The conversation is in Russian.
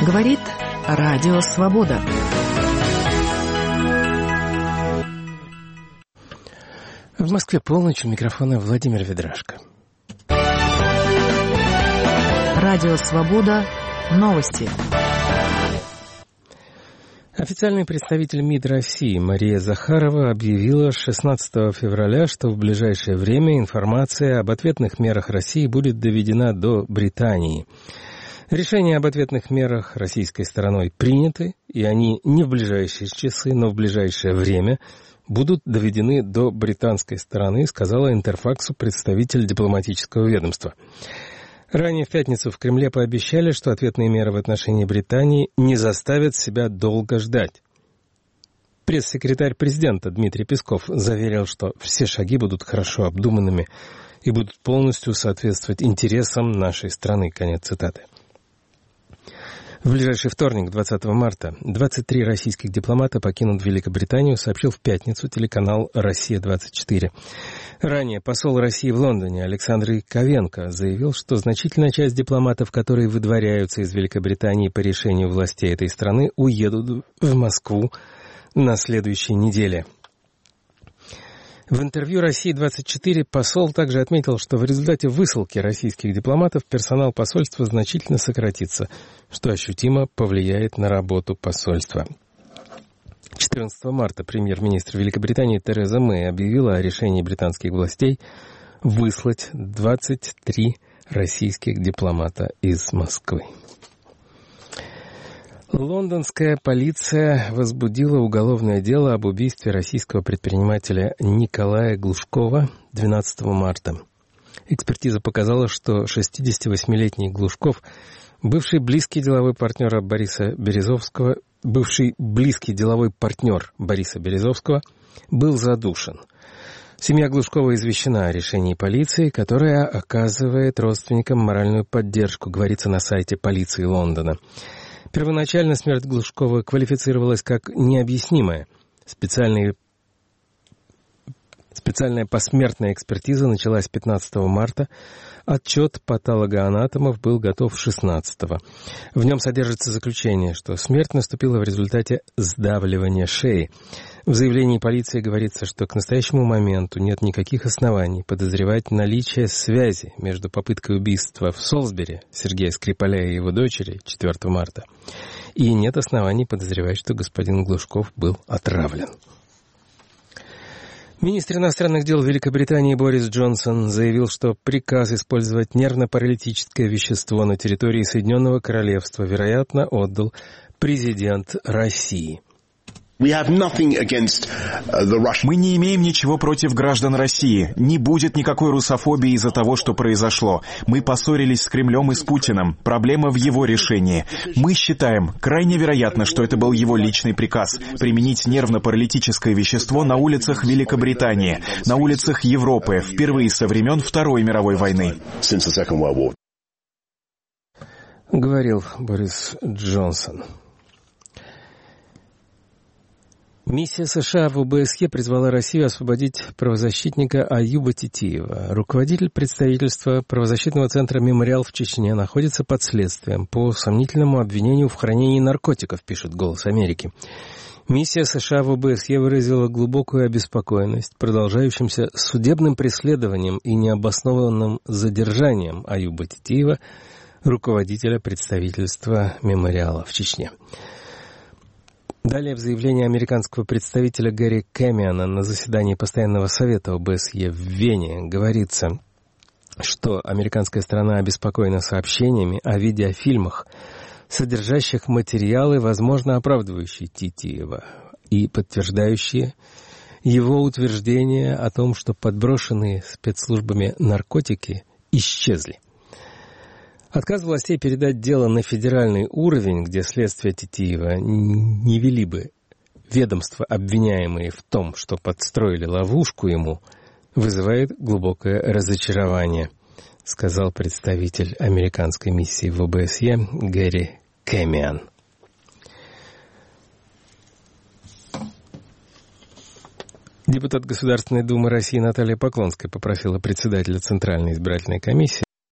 Говорит Радио Свобода. В Москве полночь, у микрофона Владимир Ведрашко. Радио Свобода. Новости. Официальный представитель МИД России Мария Захарова объявила 16 февраля, что в ближайшее время информация об ответных мерах России будет доведена до Британии. Решения об ответных мерах российской стороной приняты, и они не в ближайшие часы, но в ближайшее время будут доведены до британской стороны, сказала Интерфаксу представитель дипломатического ведомства. Ранее в пятницу в Кремле пообещали, что ответные меры в отношении Британии не заставят себя долго ждать. Пресс-секретарь президента Дмитрий Песков заверил, что все шаги будут хорошо обдуманными и будут полностью соответствовать интересам нашей страны. Конец цитаты. В ближайший вторник, 20 марта, 23 российских дипломата покинут Великобританию, сообщил в пятницу телеканал «Россия-24». Ранее посол России в Лондоне Александр Яковенко заявил, что значительная часть дипломатов, которые выдворяются из Великобритании по решению властей этой страны, уедут в Москву на следующей неделе. В интервью «России-24» посол также отметил, что в результате высылки российских дипломатов персонал посольства значительно сократится, что ощутимо повлияет на работу посольства. 14 марта премьер-министр Великобритании Тереза Мэй объявила о решении британских властей выслать 23 российских дипломата из Москвы. Лондонская полиция возбудила уголовное дело об убийстве российского предпринимателя Николая Глушкова 12 марта. Экспертиза показала, что 68-летний Глушков, бывший близкий деловой партнер Бориса Березовского, был задушен. Семья Глушкова извещена о решении полиции, которая оказывает родственникам моральную поддержку, говорится на сайте полиции Лондона. Первоначально смерть Глушкова квалифицировалась как необъяснимая. Специальная посмертная экспертиза началась 15 марта. Отчет патологоанатомов был готов 16-го. В нем содержится заключение, что смерть наступила в результате сдавливания шеи. В заявлении полиции говорится, что к настоящему моменту нет никаких оснований подозревать наличие связи между попыткой убийства в Солсбери Сергея Скрипаля и его дочери 4 марта, и нет оснований подозревать, что господин Глушков был отравлен. Министр иностранных дел Великобритании Борис Джонсон заявил, что приказ использовать нервно-паралитическое вещество на территории Соединенного Королевства, вероятно, отдал президент России. Мы не имеем ничего против граждан России. Не будет никакой русофобии из-за того, что произошло. Мы поссорились с Кремлем и с Путиным. Проблема в его решении. Мы считаем, крайне вероятно, что это был его личный приказ применить нервно-паралитическое вещество на улицах Великобритании, на улицах Европы, впервые со времен Второй мировой войны. Говорил Борис Джонсон. Миссия США в ОБСЕ призвала Россию освободить правозащитника Аюба Титиева. Руководитель представительства правозащитного центра «Мемориал» в Чечне находится под следствием по сомнительному обвинению в хранении наркотиков, пишет «Голос Америки». Миссия США в ОБСЕ выразила глубокую обеспокоенность продолжающимся судебным преследованием и необоснованным задержанием Аюба Титиева, руководителя представительства «Мемориала» в Чечне. Далее в заявлении американского представителя Гэри Кэмиана на заседании Постоянного совета ОБСЕ в Вене говорится, что американская сторона обеспокоена сообщениями о видеофильмах, содержащих материалы, возможно, оправдывающие Титиева и подтверждающие его утверждение о том, что подброшенные спецслужбами наркотики исчезли. Отказ властей передать дело на федеральный уровень, где следствие Титиева не вели бы ведомства, обвиняемые в том, что подстроили ловушку ему, вызывает глубокое разочарование, сказал представитель американской миссии в ОБСЕ Гэри Кэмиан. Депутат Государственной Думы России Наталья Поклонская попросила председателя Центральной избирательной комиссии